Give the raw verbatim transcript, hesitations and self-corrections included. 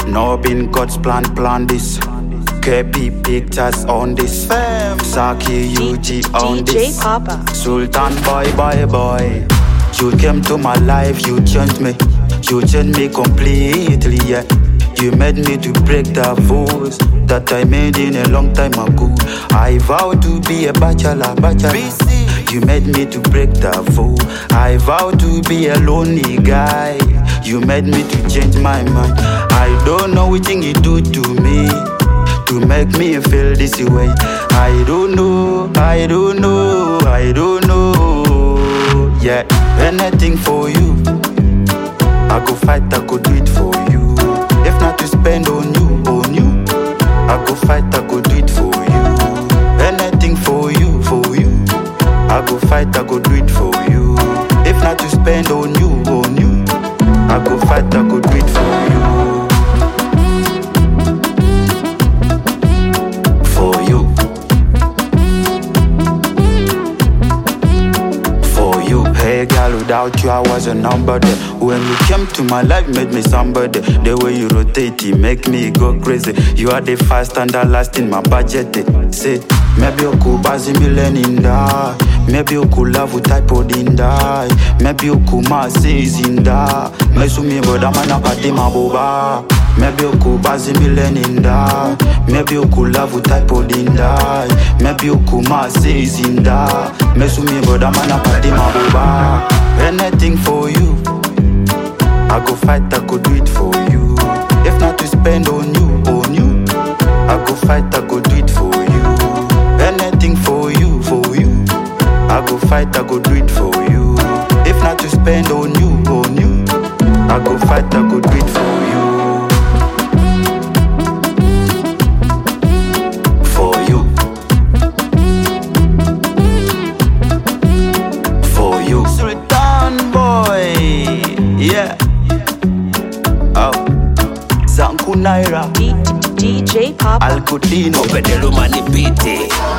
No been God's plan, plan this. K P pictures on this. Saki U G on D J this. Papa. Sultan boy, boy, boy. You came to my life, you changed me. You changed me completely, yeah. You made me to break the vows that I made in a long time ago. I vowed to be a bachelor, bachelor. You made me to break the vow. I vowed to be a lonely guy. You made me to change my mind. I don't know what thing you do to me to make me feel this way. I don't know, I don't know, I don't know. Yeah, anything for you. I go fight, I go do it for you. If not to spend on you, on you. I go fight, I go do it for you. Anything for you, for you. I go fight, I go do it for you. If not to spend on you, on you. I go fight, I go do it for you. For you. For you. Hey girl, without you I was a nobody. When you came to my life, made me somebody. The way you rotate, it make me go crazy. You are the first and the last in my budget. Say, maybe you could buy a million in that. Maybe you could love with type of in that. Maybe you could mass in that. Mesumi boda mana kadima boba. Maybe you could buy a million in that. Maybe you could love with type of in that. Maybe you could mass in that. Mesumi boda mana kadima boba. Anything for you. I go fight, I go do it for you. If not to spend on you, on you. I go fight, I go do it for you. Anything for you, for you. I go fight, I go do it for you. If not to spend on you, on you. I go fight, I go do it for you. For you. For you. Sultan boy, yeah. Oh, Zanku Naira, D J Papa. Al Coutinho, Pedelo manipite.